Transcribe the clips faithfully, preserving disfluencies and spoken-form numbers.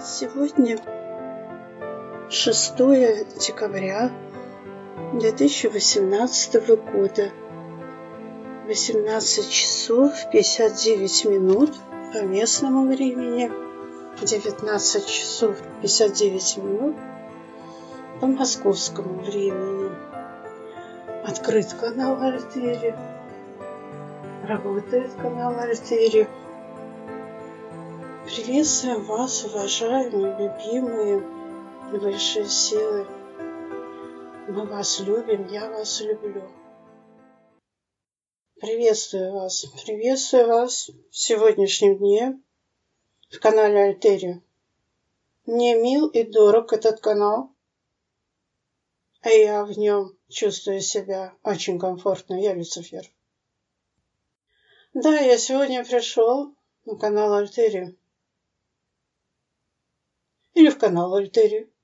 Сегодня шестое декабря две тысячи восемнадцатого года, восемнадцать часов пятьдесят девять минут по местному времени, девятнадцать часов пятьдесят девять минут по московскому времени. Открыт канал Альтери, работает канал Альтери. Приветствуем вас, уважаемые, любимые, высшие силы. Мы вас любим, я вас люблю. Приветствую вас, приветствую вас в сегодняшнем дне в канале Альтери. Мне мил и дорог этот канал, а я в нем чувствую себя очень комфортно. Я Люцифер. Да, я сегодня пришел на канал Альтери. Или в канал Альтери.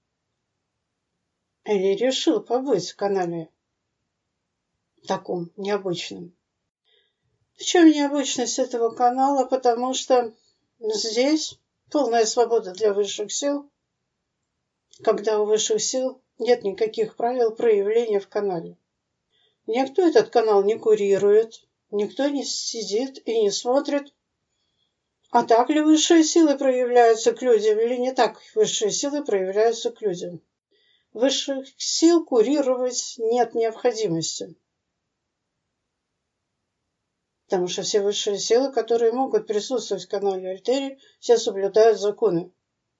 Или решил побыть в канале таком необычном. В чем необычность этого канала? Потому что здесь полная свобода для высших сил, когда у высших сил нет никаких правил проявления в канале. Никто этот канал не курирует, никто не сидит и не смотрит, а так ли высшие силы проявляются к людям, или не так высшие силы проявляются к людям. Высших сил курировать нет необходимости. Потому что все высшие силы, которые могут присутствовать в канале Альтери, все соблюдают законы.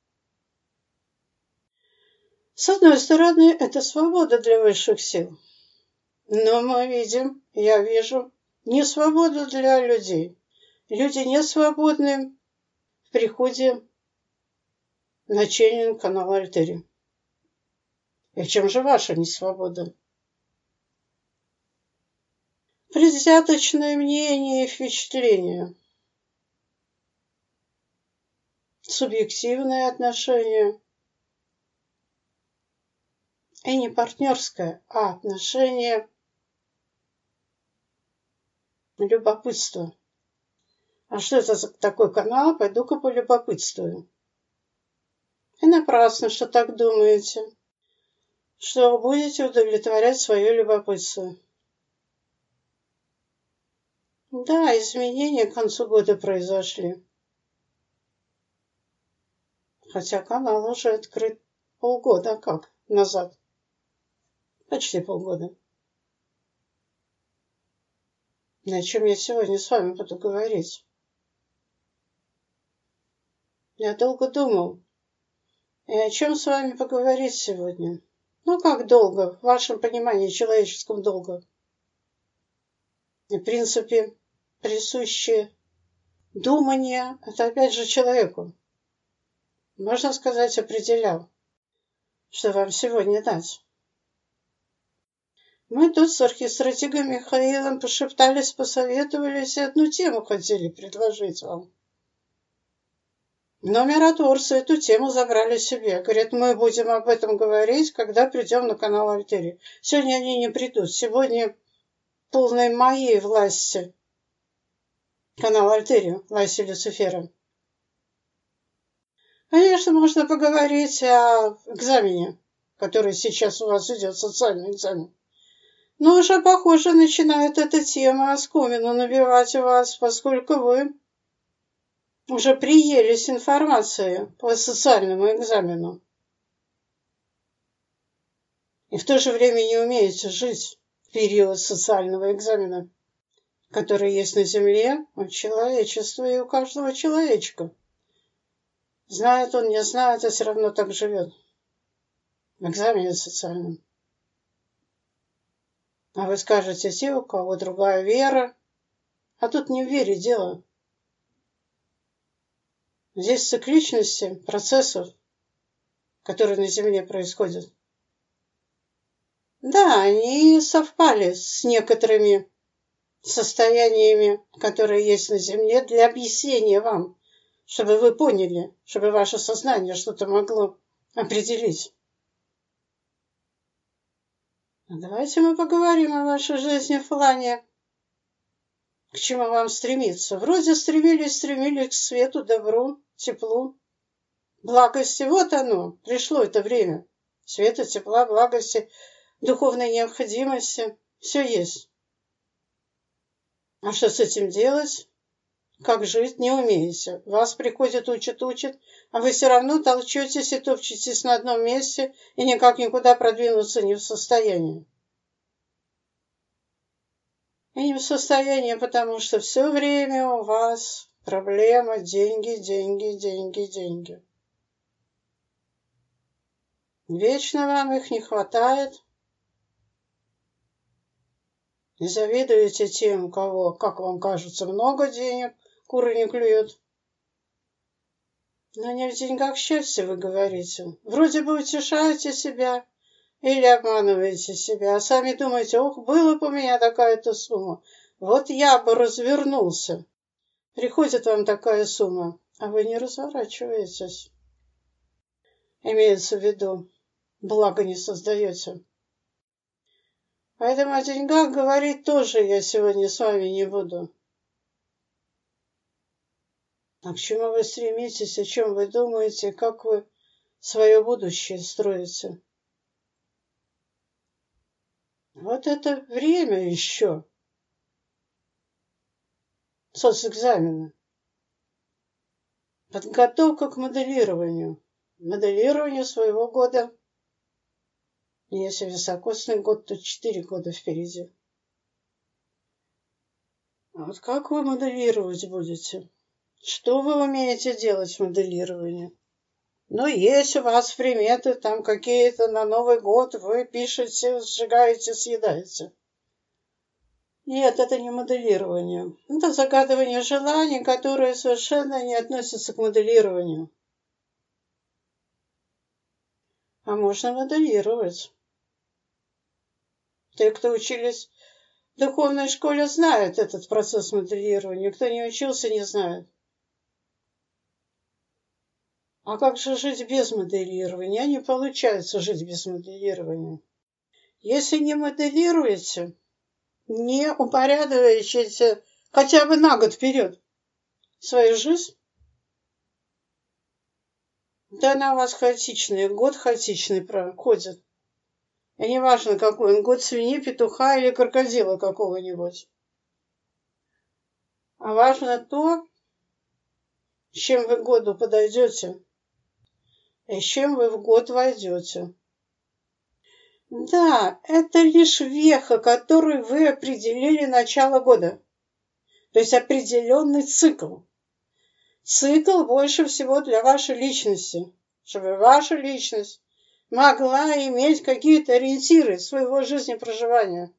С одной стороны, это свобода для высших сил. Но мы видим, я вижу, не свободу для людей. Люди не свободны в приходе на ченнинг канала Альтери. И в чем же ваша несвобода? Предвзяточное мнение и впечатление. Субъективное отношение. И не партнерское, а отношение любопытства. А что это за такой канал? Пойду-ка полюбопытствую. И напрасно, что так думаете, что вы будете удовлетворять свое любопытство. Да, изменения к концу года произошли. Хотя канал уже открыт полгода, как назад. Почти полгода. На чем я сегодня с вами буду говорить? Я долго думал, и о чем с вами поговорить сегодня? Ну, как долго? В вашем понимании, человеческом долго. И, в принципе, присущее думание, это опять же человеку. Можно сказать, определял, что вам сегодня дать. Мы тут с архистратигом Михаилом пошептались, посоветовались и одну тему хотели предложить вам. Но миротворцы эту тему забрали себе. Говорят, мы будем об этом говорить, когда придем на канал Альтери. Сегодня они не придут. Сегодня полной моей власти канал Альтери, власти Люцифера. Конечно, можно поговорить о экзамене, который сейчас у вас идет, социальный экзамен. Но уже, похоже, начинает эта тема оскомину набивать у вас, поскольку вы уже приелись информацией по социальному экзамену. И в то же время не умеете жить в период социального экзамена, который есть на Земле у человечества и у каждого человечка. Знает он, не знает, а все равно так живет. В экзамене социальном. А вы скажете, те, у кого другая вера. А тут не в вере дело. Здесь цикличности процессов, которые на Земле происходят. Да, они совпали с некоторыми состояниями, которые есть на Земле, для объяснения вам, чтобы вы поняли, чтобы ваше сознание что-то могло определить. Давайте мы поговорим о вашей жизни в плане, к чему вам стремиться. Вроде стремились, стремились к свету, добру, теплу. Благости, вот оно, пришло это время. Света, тепла, благости, духовной необходимости. Все есть. А что с этим делать? Как жить, не умеете. Вас приходят, учат, учат, а вы все равно толчетесь и топчетесь на одном месте и никак никуда продвинуться не в состоянии. И не в состоянии, потому что все время у вас проблема деньги, деньги, деньги, деньги. Вечно вам их не хватает. И завидуете тем, у кого, как вам кажется, много денег, куры не клюют. Но не в деньгах счастье, вы говорите. Вроде бы утешаете себя или обманываете себя, а сами думаете, ох, была бы у меня такая-то сумма, вот я бы развернулся. Приходит вам такая сумма, а вы не разворачиваетесь. Имеется в виду, благо не создаете. Поэтому о деньгах говорить тоже я сегодня с вами не буду. А к чему вы стремитесь, о чем вы думаете, как вы свое будущее строите? Вот это время еще. Соцэкзамена. Подготовка к моделированию. Моделирование своего года. Если високосный год, то четыре года впереди. А вот как вы моделировать будете? Что вы умеете делать в моделировании? Ну, есть у вас приметы, там какие-то на Новый год вы пишете, сжигаете, съедаете. Нет, это не моделирование. Это загадывание желаний, которые совершенно не относятся к моделированию. А можно моделировать. Те, кто учились в духовной школе, знают этот процесс моделирования. Кто не учился, не знает. А как же жить без моделирования? Не получается жить без моделирования. Если не моделируете, не упорядочите хотя бы на год вперед свою жизнь, да она у вас хаотичная, год хаотичный проходит. И не важно, какой он, год свиньи, петуха или крокодила какого-нибудь. А важно то, с чем вы к году подойдете, и с чем вы в год войдете. Да, это лишь веха, которой вы определили начало года. То есть определенный цикл. Цикл больше всего для вашей личности, чтобы ваша личность могла иметь какие-то ориентиры своего жизнепроживания.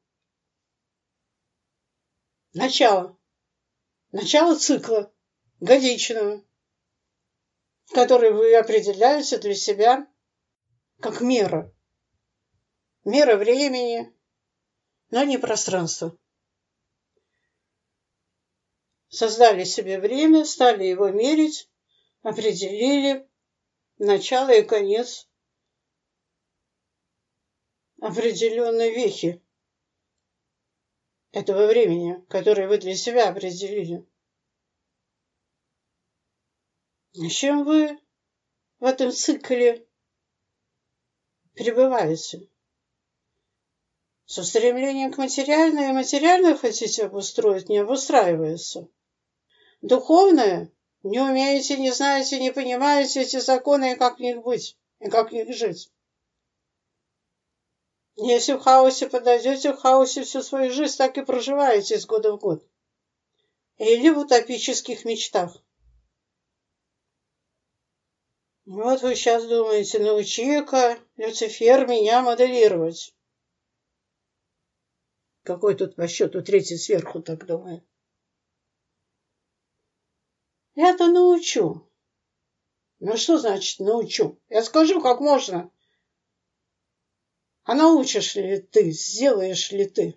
Начало. Начало цикла годичного, который вы определяете для себя как мера. Мера времени, но не пространства. Создали себе время, стали его мерить, определили начало и конец определенной вехи этого времени, которое вы для себя определили. С чем вы в этом цикле пребываете? Со стремлением к материальному и материальное хотите обустроить, не обустраивается. Духовное не умеете, не знаете, не понимаете эти законы и как в них быть, и как в них жить. Если в хаосе подойдете, в хаосе всю свою жизнь так и проживаете из года в год. Или в утопических мечтах. Вот вы сейчас думаете, научи-ка, Люцифер, меня моделировать. Какой тут по счету третий сверху так думает? Я-то научу. Ну что значит научу? Я скажу, как можно. А научишь ли ты, сделаешь ли ты?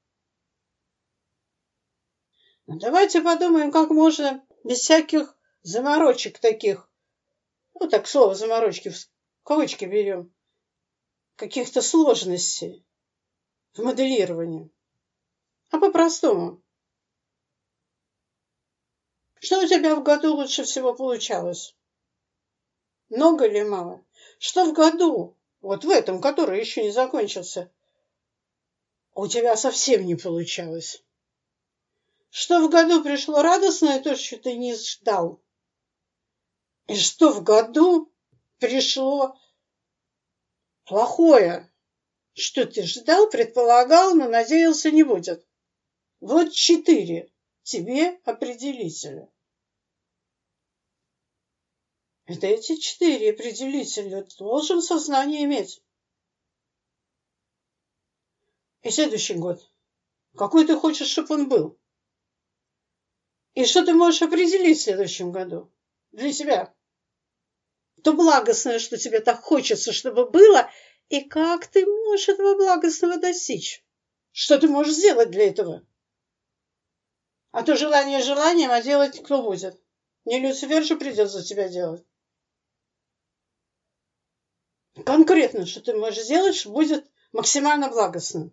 Ну, давайте подумаем, как можно без всяких заморочек таких. Ну, так слово заморочки в кавычки берем. Каких-то сложностей в моделировании. А по-простому. Что у тебя в году лучше всего получалось? Много или мало? Что в году, вот в этом, который еще не закончился, у тебя совсем не получалось? Что в году пришло радостное, то, что ты не ждал? И что в году пришло плохое, что ты ждал, предполагал, но надеялся не будет? Вот четыре тебе определителя. Это эти четыре определителя ты должен в сознании иметь. И следующий год. Какой ты хочешь, чтобы он был? И что ты можешь определить в следующем году для себя? То благостное, что тебе так хочется, чтобы было, и как ты можешь этого благостного достичь? Что ты можешь сделать для этого? А то желание желанием, а делать кто будет? Не Люцифер же придет за тебя делать. Конкретно, что ты можешь сделать, что будет максимально благостным.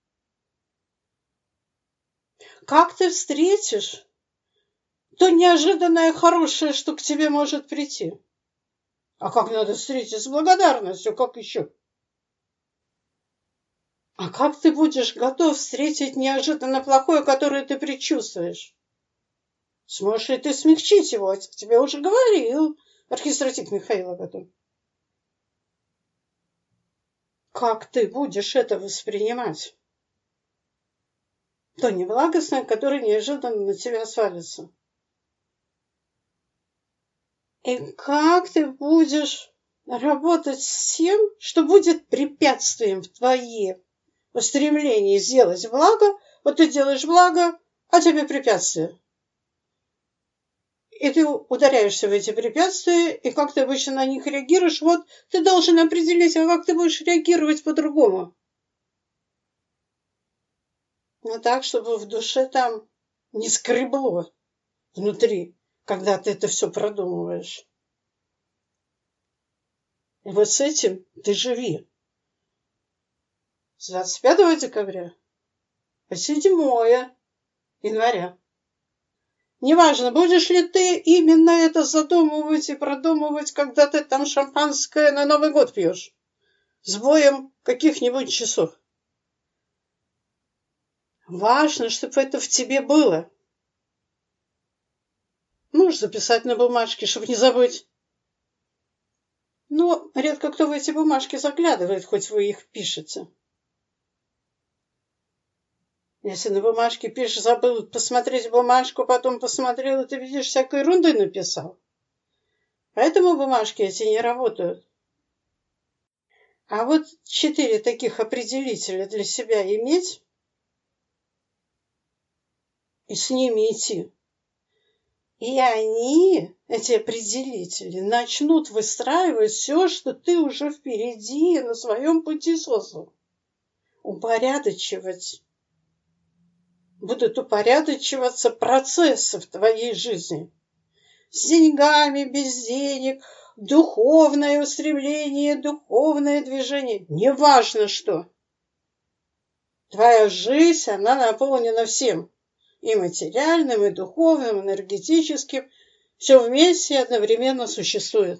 Как ты встретишь то неожиданное хорошее, что к тебе может прийти? А как надо встретить с благодарностью, как еще? А как ты будешь готов встретить неожиданно плохое, которое ты предчувствуешь? Сможешь ли ты смягчить его? Я тебе уже говорил архистратик Михаил об этом. Как ты будешь это воспринимать? То неблагостное, которое неожиданно на тебя свалится. И как ты будешь работать с тем, что будет препятствием в твоем устремлении сделать благо? Вот ты делаешь благо, а тебе препятствие. И ты ударяешься в эти препятствия, и как ты обычно на них реагируешь, вот ты должен определить, а как ты будешь реагировать по-другому. Но так, чтобы в душе там не скребло внутри, когда ты это все продумываешь. И вот с этим ты живи. С двадцать пятого декабря по седьмое января. Неважно, будешь ли ты именно это задумывать и продумывать, когда ты там шампанское на Новый год пьешь. С боем каких-нибудь часов. Важно, чтобы это в тебе было. Можешь записать на бумажке, чтобы не забыть. Но редко кто в эти бумажки заглядывает, хоть вы их пишете. Если на бумажке пишешь, забыл посмотреть бумажку, потом посмотрел, и ты видишь, всякой ерунды написал. Поэтому бумажки эти не работают. А вот четыре таких определителя для себя иметь и с ними идти. И они, эти определители, начнут выстраивать все, что ты уже впереди на своем пути создал. Упорядочивать. Будут упорядочиваться процессы в твоей жизни. С деньгами, без денег, духовное устремление, духовное движение. Неважно что. Твоя жизнь, она наполнена всем. И материальным, и духовным, и энергетическим. Все вместе и одновременно существует.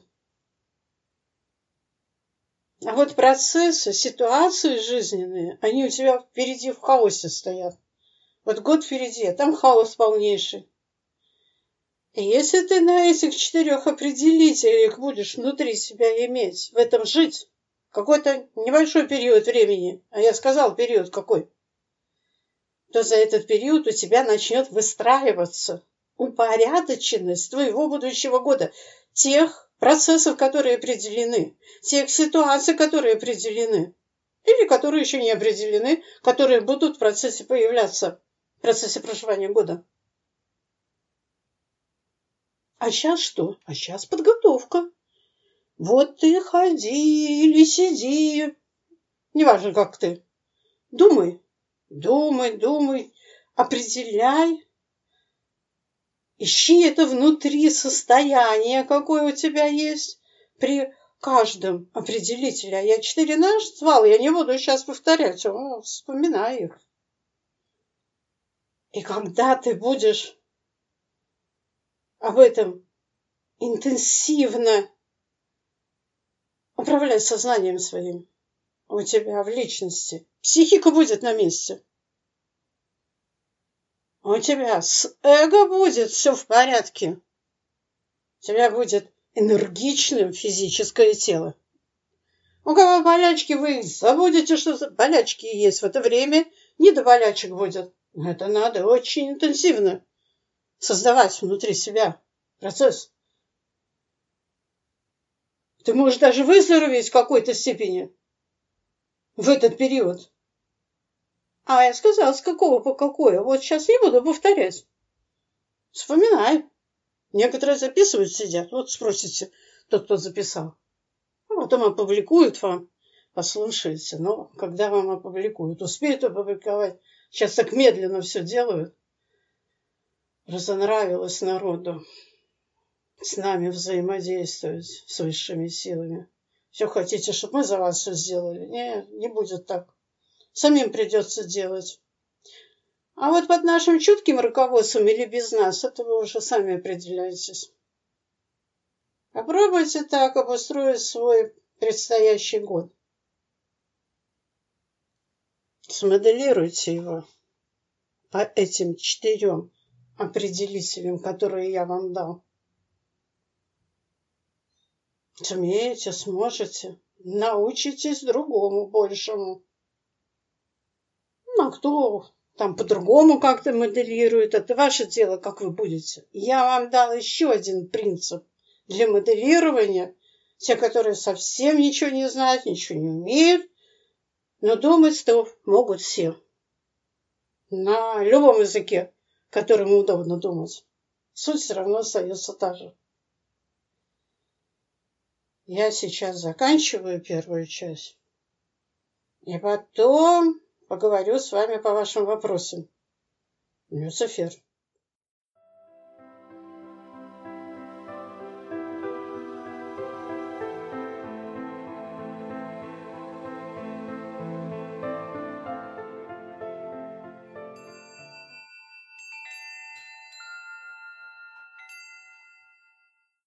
А вот процессы, ситуации жизненные, они у тебя впереди в хаосе стоят. Вот год впереди, а там хаос полнейший. И если ты на этих четырех определителях будешь внутри себя иметь, в этом жить, какой-то небольшой период времени, а я сказал период какой, то за этот период у тебя начнет выстраиваться упорядоченность твоего будущего года, тех процессов, которые определены, тех ситуаций, которые определены, или которые еще не определены, которые будут в процессе появляться, в процессе проживания года. А сейчас что? А сейчас подготовка. Вот ты ходи или сиди, неважно как ты, думай. Думай, думай, определяй. Ищи это внутри состояние, какое у тебя есть при каждом определителе. А я четыре назвал, я не буду сейчас повторять, о, вспоминай их. И когда ты будешь об этом интенсивно управлять сознанием своим. У тебя в личности психика будет на месте. У тебя с эго будет все в порядке. У тебя будет энергичным физическое тело. У кого болячки, вы забудете, что за болячки есть. В это время не до болячек будет. Это надо очень интенсивно создавать внутри себя процесс. Ты можешь даже выздороветь в какой-то степени в этот период. А я сказала, с какого по какое. Вот сейчас не буду повторять. Вспоминай. Некоторые записывают, сидят. Вот спросите, тот, кто записал. А потом опубликуют вам, послушаете. Но когда вам опубликуют, успеют опубликовать. Сейчас так медленно все делают. Разонравилось народу с нами взаимодействовать, с высшими силами. Все хотите, чтобы мы за вас все сделали? Не, не будет так. Самим придется делать. А вот под нашим чутким руководством или без нас, это вы уже сами определяетесь. Попробуйте так обустроить свой предстоящий год. Смоделируйте его по этим четырем определителям, которые я вам дал. Сумеете, сможете, научитесь другому, большему. Ну, а кто там по-другому как-то моделирует, это ваше дело, как вы будете. Я вам дал еще один принцип для моделирования. Те, которые совсем ничего не знают, ничего не умеют, но думать-то могут все. На любом языке, которым удобно думать. Суть все равно остается та же. Я сейчас заканчиваю первую часть. И потом поговорю с вами по вашим вопросам. Люцифер.